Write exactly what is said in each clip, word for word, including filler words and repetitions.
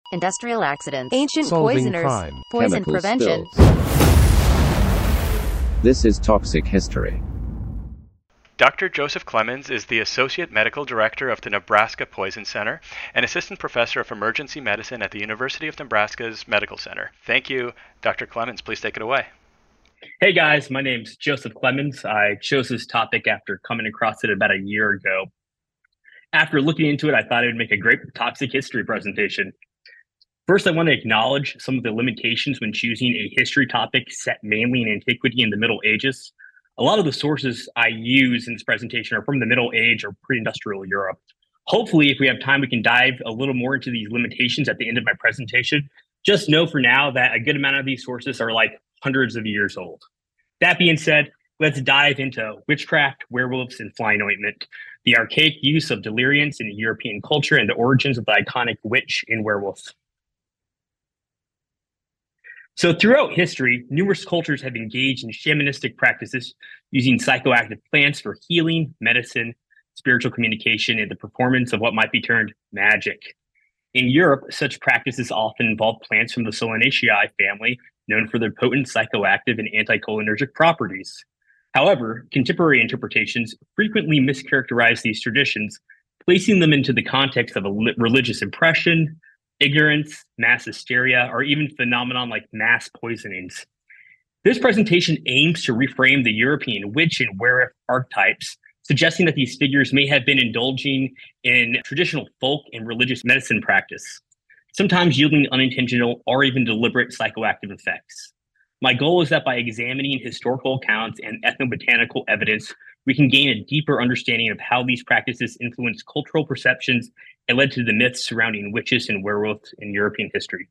industrial accidents, ancient solving poisoners, crime, poison chemical prevention. spills. This is Toxic History. Doctor Joseph Clemens is the Associate Medical Director of the Nebraska Poison Center and Assistant Professor of Emergency Medicine at the University of Nebraska's Medical Center. Thank you, Doctor Clemens. Please take it away. Hey guys, my name's Joseph Clemens. I chose this topic after coming across it about a year ago. After looking into it, I thought it would make a great toxic history presentation. First, I want to acknowledge some of the limitations when choosing a history topic set mainly in antiquity and the Middle Ages. A lot of the sources I use in this presentation are from the Middle Age or pre-industrial Europe. Hopefully, if we have time, we can dive a little more into these limitations at the end of my presentation. Just know for now that a good amount of these sources are like hundreds of years old. That being said, let's dive into witchcraft, werewolves, and flying ointment, the archaic use of deliriants in European culture, and the origins of the iconic witch and werewolf. So throughout history, numerous cultures have engaged in shamanistic practices using psychoactive plants for healing, medicine, spiritual communication, and the performance of what might be termed magic. In Europe, such practices often involve plants from the Solanaceae family, known for their potent psychoactive and anticholinergic properties. However, contemporary interpretations frequently mischaracterize these traditions, placing them into the context of a religious impression, ignorance, mass hysteria, or even phenomenon like mass poisonings. This presentation aims to reframe the European witch and werewolf archetypes, suggesting that these figures may have been indulging in traditional folk and religious medicine practice, sometimes yielding unintentional or even deliberate psychoactive effects. My goal is that by examining historical accounts and ethnobotanical evidence, we can gain a deeper understanding of how these practices influence cultural perceptions and led to the myths surrounding witches and werewolves in European history.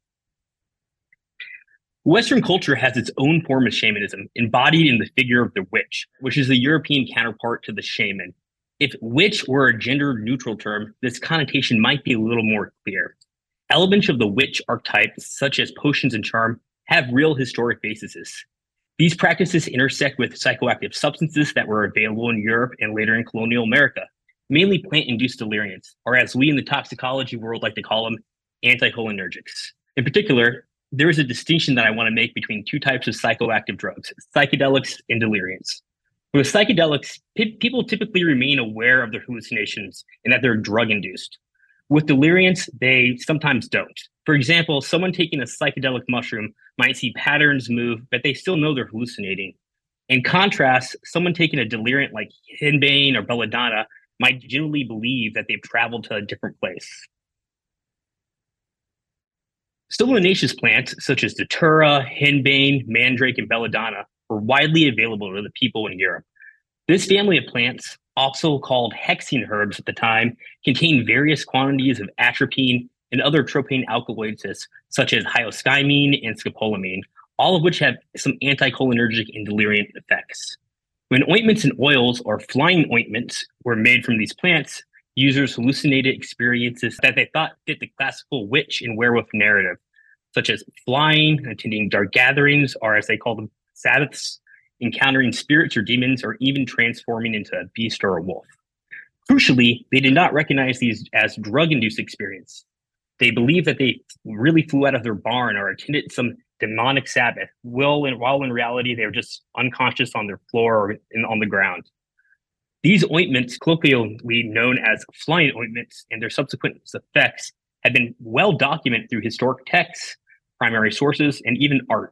Western culture has its own form of shamanism, embodied in the figure of the witch, which is the European counterpart to the shaman. If witch were a gender-neutral term, this connotation might be a little more clear. Elements of the witch archetype, such as potions and charm, have real historic bases. These practices intersect with psychoactive substances that were available in Europe and later in colonial America, mainly plant-induced deliriants, or as we in the toxicology world like to call them, anticholinergics. In particular, there is a distinction that I want to make between two types of psychoactive drugs, psychedelics and deliriants. With psychedelics, p- people typically remain aware of their hallucinations and that they're drug-induced. With deliriants, they sometimes don't. For example, someone taking a psychedelic mushroom might see patterns move, but they still know they're hallucinating. In contrast, someone taking a deliriant like henbane or belladonna might genuinely believe that they've traveled to a different place. Solanaceous plants such as datura, henbane, mandrake, and belladonna were widely available to the people in Europe. This family of plants, also called hexene herbs at the time, contained various quantities of atropine and other tropane alkaloids such as hyoscyamine and scopolamine, all of which have some anticholinergic and deliriant effects. When ointments and oils or flying ointments were made from these plants, users hallucinated experiences that they thought fit the classical witch and werewolf narrative, such as flying, attending dark gatherings, or as they call them, sabbaths, encountering spirits or demons, or even transforming into a beast or a wolf. Crucially, they did not recognize these as drug-induced experiences. They believed that they really flew out of their barn or attended some demonic Sabbath, while in, while in reality, they were just unconscious on their floor or in, on the ground. These ointments, colloquially known as flying ointments, and their subsequent effects have been well documented through historic texts, primary sources, and even art.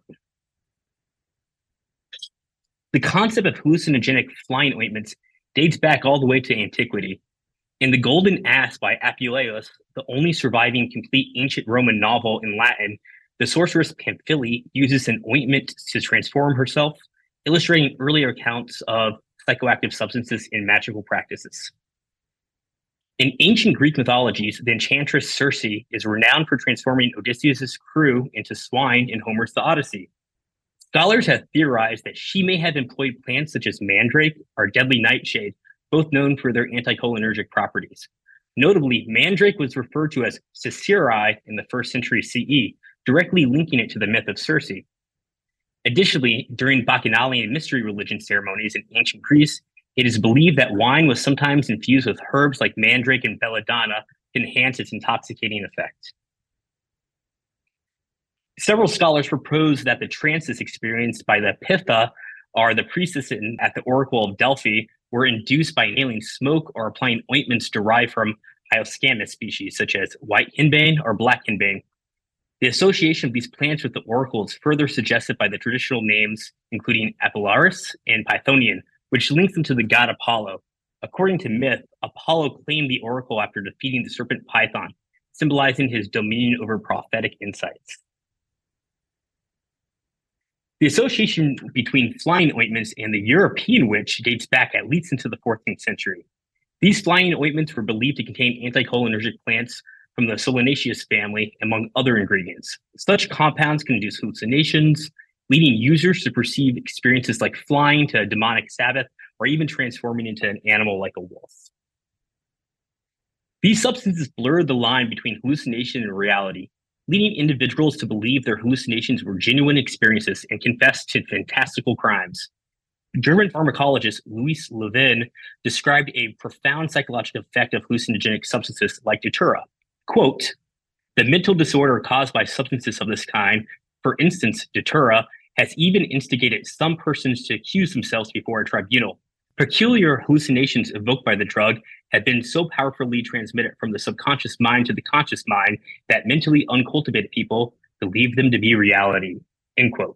The concept of hallucinogenic flying ointments dates back all the way to antiquity. In The Golden Ass by Apuleius, the only surviving complete ancient Roman novel in Latin, the sorceress Pamphili uses an ointment to transform herself, illustrating earlier accounts of psychoactive substances in magical practices. In ancient Greek mythologies, the enchantress Circe is renowned for transforming Odysseus' crew into swine in Homer's The Odyssey. Scholars have theorized that she may have employed plants such as mandrake or deadly nightshade, both known for their anticholinergic properties. Notably, mandrake was referred to as Cicerae in the first century C E, directly linking it to the myth of Circe. Additionally, during Bacchanalian mystery religion ceremonies in ancient Greece, it is believed that wine was sometimes infused with herbs like mandrake and belladonna to enhance its intoxicating effect. Several scholars propose that the trances experienced by the Pytha, or the priestess in, at the Oracle of Delphi, were induced by inhaling smoke or applying ointments derived from Hyoscamus species, such as white henbane or black henbane. The association of these plants with the oracle is further suggested by the traditional names, including Apilaris and Pythonian, which links them to the god Apollo. According to myth, Apollo claimed the oracle after defeating the serpent Python, symbolizing his dominion over prophetic insights. The association between flying ointments and the European witch dates back at least into the fourteenth century. These flying ointments were believed to contain anticholinergic plants from the Solanaceae family, among other ingredients. Such compounds can induce hallucinations, leading users to perceive experiences like flying to a demonic Sabbath, or even transforming into an animal like a wolf. These substances blur the line between hallucination and reality, leading individuals to believe their hallucinations were genuine experiences and confess to fantastical crimes. German pharmacologist Louis Levin described a profound psychological effect of hallucinogenic substances like Datura. Quote, "The mental disorder caused by substances of this kind, for instance, Datura, has even instigated some persons to accuse themselves before a tribunal. Peculiar hallucinations evoked by the drug have been so powerfully transmitted from the subconscious mind to the conscious mind that mentally uncultivated people believe them to be reality." End quote.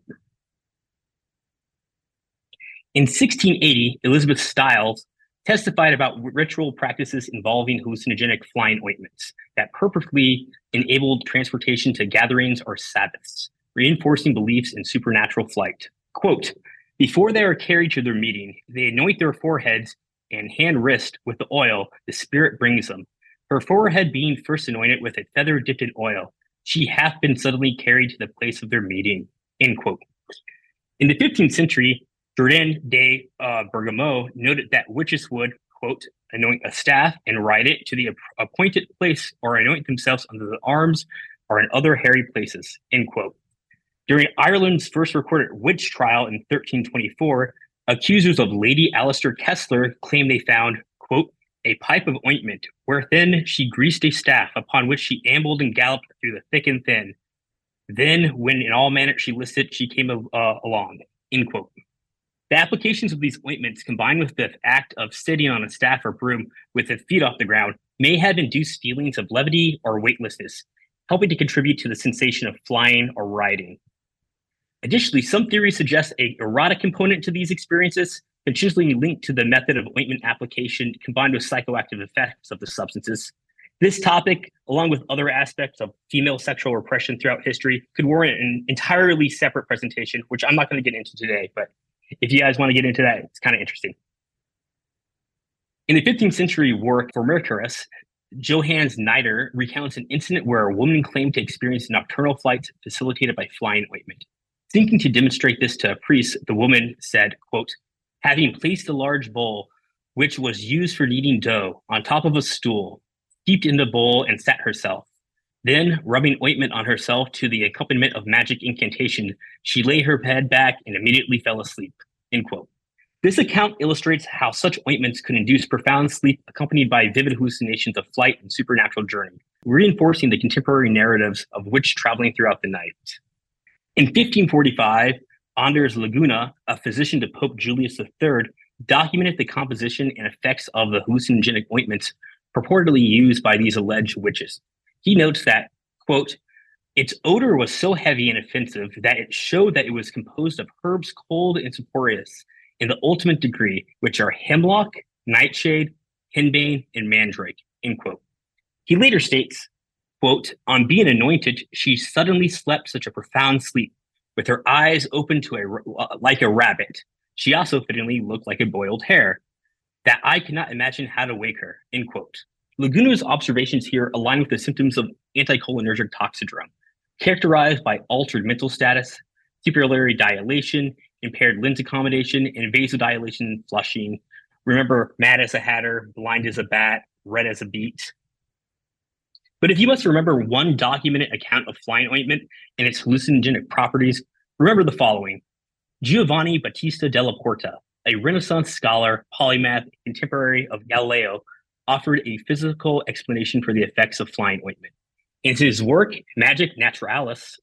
In sixteen eighty, Elizabeth Stiles testified about ritual practices involving hallucinogenic flying ointments that purposely enabled transportation to gatherings or Sabbaths, reinforcing beliefs in supernatural flight. Quote, "Before they are carried to their meeting, they anoint their foreheads and hand wrist with the oil the spirit brings them. Her forehead being first anointed with a feather dipped in oil, she hath been suddenly carried to the place of their meeting." End quote. In the fifteenth century, Jordan de uh, Bergamo noted that witches would, quote, "anoint a staff and ride it to the appointed place, or anoint themselves under the arms or in other hairy places," end quote. During Ireland's first recorded witch trial in thirteen twenty-four, accusers of Lady Alistair Kessler claimed they found, quote, "a pipe of ointment, wherein she greased a staff, upon which she ambled and galloped through the thick and thin. Then, when in all manner she listed, she came uh, along," end quote. The applications of these ointments, combined with the act of sitting on a staff or broom with the feet off the ground, may have induced feelings of levity or weightlessness, helping to contribute to the sensation of flying or riding. Additionally, some theories suggest an erotic component to these experiences, potentially linked to the method of ointment application combined with psychoactive effects of the substances. This topic, along with other aspects of female sexual repression throughout history, could warrant an entirely separate presentation, which I'm not going to get into today, but if you guys want to get into that, it's kind of interesting. In the fifteenth century work for Mercurius, Johannes Nider recounts an incident where a woman claimed to experience nocturnal flights facilitated by flying ointment. Seeking to demonstrate this to a priest, the woman said, quote, "Having placed a large bowl, which was used for kneading dough, on top of a stool, steeped in the bowl and sat herself. Then, rubbing ointment on herself to the accompaniment of magic incantation, she lay her head back and immediately fell asleep." End quote. This account illustrates how such ointments could induce profound sleep accompanied by vivid hallucinations of flight and supernatural journey, reinforcing the contemporary narratives of witch traveling throughout the night. In fifteen forty-five, Anders Laguna, a physician to Pope Julius the Third, documented the composition and effects of the hallucinogenic ointments purportedly used by these alleged witches. He notes that, quote, "its odor was so heavy and offensive that it showed that it was composed of herbs cold and saporious in the ultimate degree, which are hemlock, nightshade, henbane, and mandrake," end quote. He later states, quote, "On being anointed, she suddenly slept such a profound sleep, with her eyes open to a like a rabbit. She also fittingly looked like a boiled hare, that I could not imagine how to wake her," end quote. Laguna's observations here align with the symptoms of anticholinergic toxidrome, characterized by altered mental status, pupillary dilation, impaired lens accommodation, and vasodilation flushing. Remember, mad as a hatter, blind as a bat, red as a beet. But if you must remember one documented account of flying ointment and its hallucinogenic properties, remember the following. Giovanni Battista della Porta, a Renaissance scholar, polymath, contemporary of Galileo, offered a physical explanation for the effects of flying ointment. In his work, Magic Naturalis,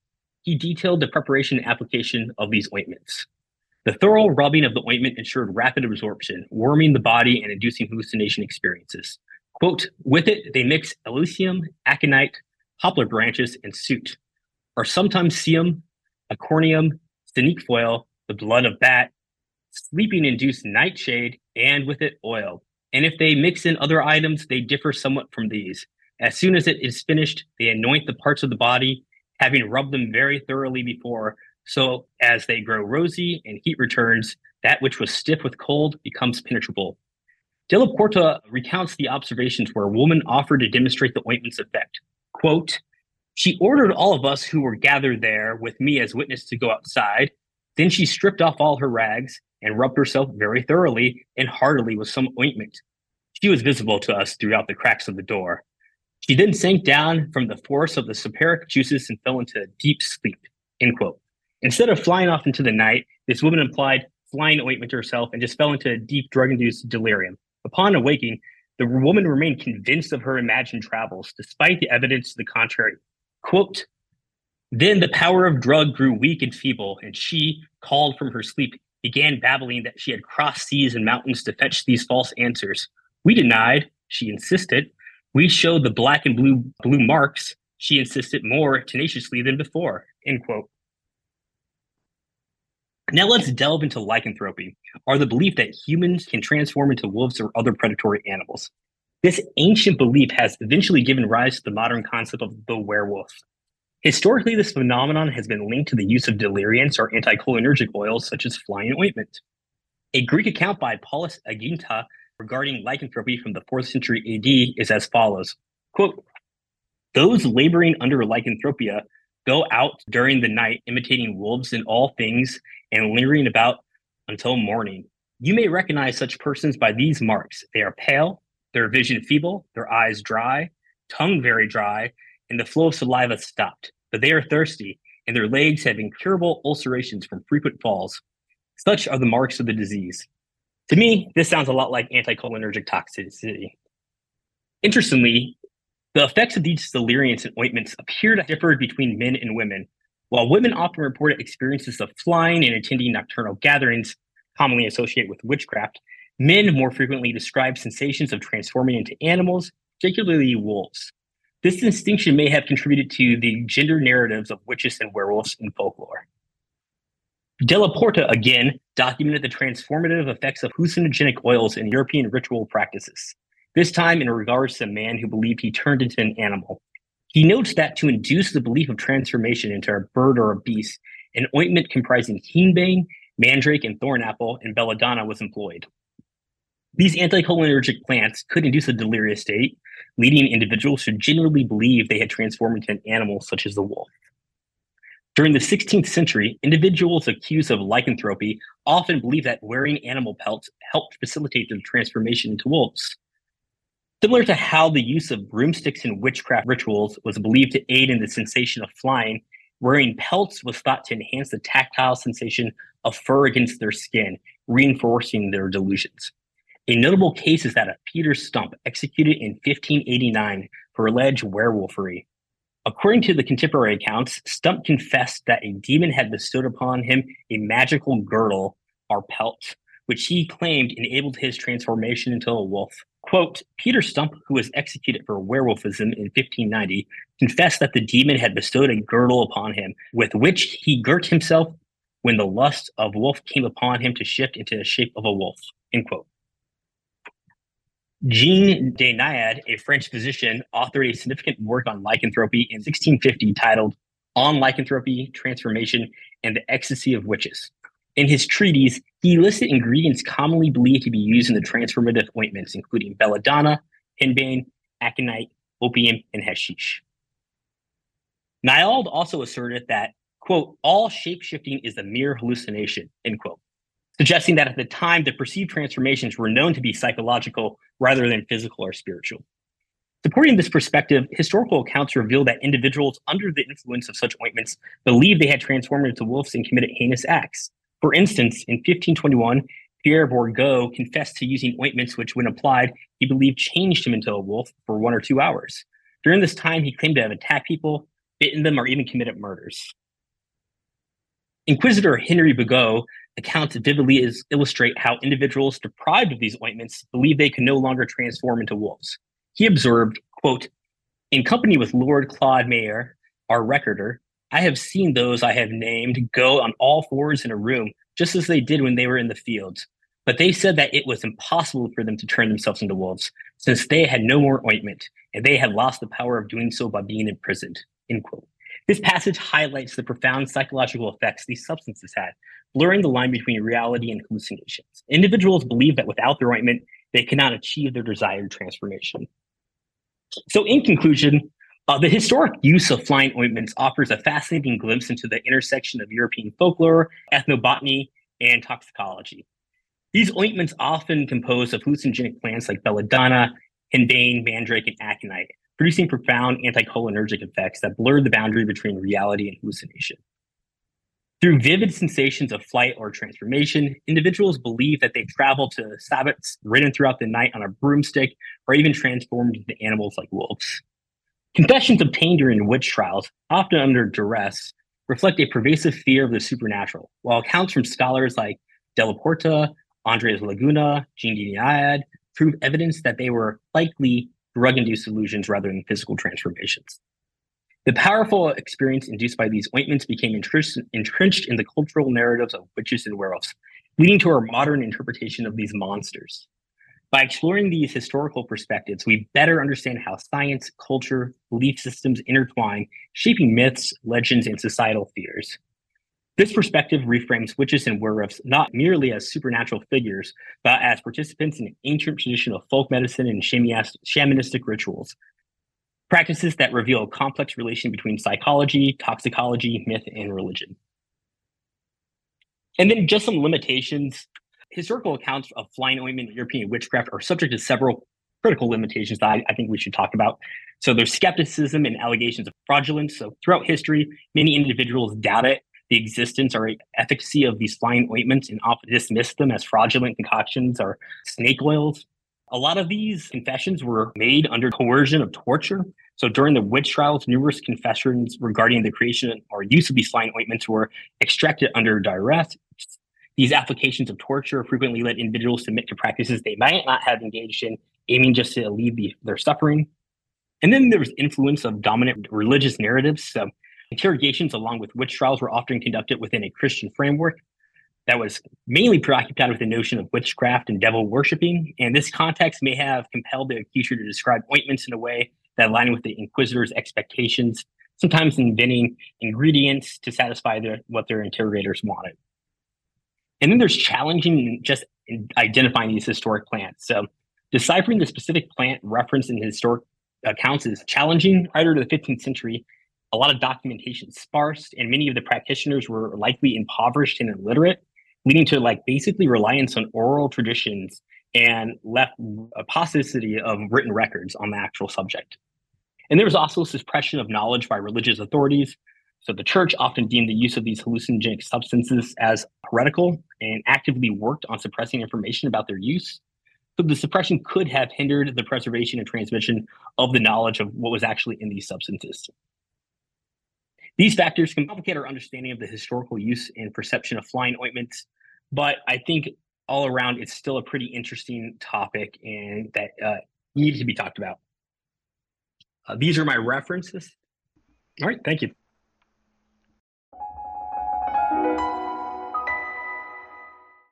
he detailed the preparation and application of these ointments. The thorough rubbing of the ointment ensured rapid absorption, warming the body and inducing hallucination experiences. Quote, with it, they mix elysium, aconite, poplar branches, and soot, or sometimes seum, acornium, cinquefoil, the blood of bat, sleeping-induced nightshade, and with it, oil. And if they mix in other items, they differ somewhat from these. As soon as it is finished, they anoint the parts of the body, having rubbed them very thoroughly before, so as they grow rosy and heat returns, that which was stiff with cold becomes penetrable. Della Porta recounts the observations where a woman offered to demonstrate the ointment's effect. Quote, she ordered all of us who were gathered there with me as witness to go outside. Then she stripped off all her rags and rubbed herself very thoroughly and heartily with some ointment. She was visible to us throughout the cracks of the door. She then sank down from the force of the soporific juices and fell into a deep sleep, end quote. Instead of flying off into the night, this woman applied flying ointment to herself and just fell into a deep drug-induced delirium. Upon awaking, the woman remained convinced of her imagined travels, despite the evidence to the contrary. Quote, then the power of drug grew weak and feeble, and she, called from her sleep, began babbling that she had crossed seas and mountains to fetch these false answers. We denied, she insisted. We showed the black and blue blue marks. She insisted more tenaciously than before, end quote. Now let's delve into lycanthropy, or the belief that humans can transform into wolves or other predatory animals. This ancient belief has eventually given rise to the modern concept of the werewolf. Historically, this phenomenon has been linked to the use of deliriants or anticholinergic oils such as flying ointment. A Greek account by Paulus Aginta regarding lycanthropy from the fourth century A D is as follows, quote, those laboring under lycanthropia go out during the night imitating wolves in all things and lingering about until morning. You may recognize such persons by these marks. They are pale, their vision feeble, their eyes dry, tongue very dry, and the flow of saliva stopped. But they are thirsty, and their legs have incurable ulcerations from frequent falls. Such are the marks of the disease. To me, this sounds a lot like anticholinergic toxicity. Interestingly, the effects of these deliriants and ointments appear to differ between men and women. While women often reported experiences of flying and attending nocturnal gatherings, commonly associated with witchcraft, men more frequently describe sensations of transforming into animals, particularly wolves. This distinction may have contributed to the gender narratives of witches and werewolves in folklore. Della Porta, again, documented the transformative effects of hallucinogenic oils in European ritual practices, this time in regards to a man who believed he turned into an animal. He notes that to induce the belief of transformation into a bird or a beast, an ointment comprising henbane, mandrake, and thornapple, and belladonna was employed. These anticholinergic plants could induce a delirious state, leading individuals to genuinely believe they had transformed into an animal such as the wolf. During the sixteenth century, individuals accused of lycanthropy often believed that wearing animal pelts helped facilitate their transformation into wolves. Similar to how the use of broomsticks in witchcraft rituals was believed to aid in the sensation of flying, wearing pelts was thought to enhance the tactile sensation of fur against their skin, reinforcing their delusions. A notable case is that of Peter Stump, executed in fifteen eighty-nine for alleged werewolfery. According to the contemporary accounts, Stump confessed that a demon had bestowed upon him a magical girdle or pelt, which he claimed enabled his transformation into a wolf. Quote, Peter Stump, who was executed for werewolfism in fifteen ninety, confessed that the demon had bestowed a girdle upon him, with which he girt himself when the lust of wolf came upon him to shift into the shape of a wolf, end quote. Jean Desnayades, a French physician, authored a significant work on lycanthropy in sixteen fifty titled On Lycanthropy, Transformation, and the Ecstasy of Witches. In his treatise, he listed ingredients commonly believed to be used in the transformative ointments, including belladonna, henbane, aconite, opium, and hashish. Naild also asserted that, quote, all shape-shifting is a mere hallucination, end quote, suggesting that at the time, the perceived transformations were known to be psychological rather than physical or spiritual. Supporting this perspective, historical accounts reveal that individuals under the influence of such ointments believed they had transformed into wolves and committed heinous acts. For instance, in fifteen twenty-one, Pierre Bourgault confessed to using ointments which, when applied, he believed changed him into a wolf for one or two hours. During this time, he claimed to have attacked people, bitten them, or even committed murders. Inquisitor Henry Bigot accounts vividly is, illustrate how individuals deprived of these ointments believed they could no longer transform into wolves. He observed, quote, "In company with Lord Claude Mayer, our recorder, I have seen those I have named go on all fours in a room, just as they did when they were in the fields. But they said that it was impossible for them to turn themselves into wolves, since they had no more ointment, and they had lost the power of doing so by being imprisoned." End quote. This passage highlights the profound psychological effects these substances had, blurring the line between reality and hallucinations. Individuals believed that without their ointment, they could not achieve their desired transformation. So, in conclusion, uh, the historic use of flying ointments offers a fascinating glimpse into the intersection of European folklore, ethnobotany, and toxicology. These ointments often composed of hallucinogenic plants like belladonna, henbane, mandrake, and aconite, producing profound anticholinergic effects that blur the boundary between reality and hallucination. Through vivid sensations of flight or transformation, individuals believe that they travel to sabbats ridden throughout the night on a broomstick or even transformed into animals like wolves. Confessions obtained during witch trials, often under duress, reflect a pervasive fear of the supernatural, while accounts from scholars like Della Porta, Andres Laguna, Jean Guignard prove evidence that they were likely drug-induced illusions rather than physical transformations. The powerful experience induced by these ointments became entrenched, entrenched in the cultural narratives of witches and werewolves, leading to our modern interpretation of these monsters. By exploring these historical perspectives, we better understand how science, culture, belief systems intertwine, shaping myths, legends, and societal fears. This perspective reframes witches and werewolves not merely as supernatural figures, but as participants in an ancient tradition of folk medicine and shamanistic rituals, practices that reveal a complex relation between psychology, toxicology, myth, and religion. And then just some limitations. Historical accounts of flying ointment and European witchcraft are subject to several critical limitations that I, I think we should talk about. So there's skepticism and allegations of fraudulence. So throughout history, many individuals doubted the existence or efficacy of these flying ointments and often dismissed them as fraudulent concoctions or snake oils. A lot of these confessions were made under coercion of torture. So during the witch trials, numerous confessions regarding the creation or use of these flying ointments were extracted under duress. These applications of torture frequently led individuals to admit to practices they might not have engaged in, aiming just to alleviate their suffering. And then there was influence of dominant religious narratives. So interrogations along with witch trials were often conducted within a Christian framework that was mainly preoccupied with the notion of witchcraft and devil worshipping. And this context may have compelled the accuser to describe ointments in a way that aligned with the inquisitor's expectations, sometimes inventing ingredients to satisfy their, what their interrogators wanted. And then there's challenging just identifying these historic plants. So deciphering the specific plant referenced in historic accounts is challenging. Prior to the fifteenth century, a lot of documentation sparse, and many of the practitioners were likely impoverished and illiterate, leading to like basically reliance on oral traditions and left a paucity of written records on the actual subject. And there was also suppression of knowledge by religious authorities. So the church often deemed the use of these hallucinogenic substances as heretical and actively worked on suppressing information about their use. So the suppression could have hindered the preservation and transmission of the knowledge of what was actually in these substances. These factors can complicate our understanding of the historical use and perception of flying ointments, but I think all around it's still a pretty interesting topic and that uh, needs to be talked about. Uh, these are my references. All right, thank you.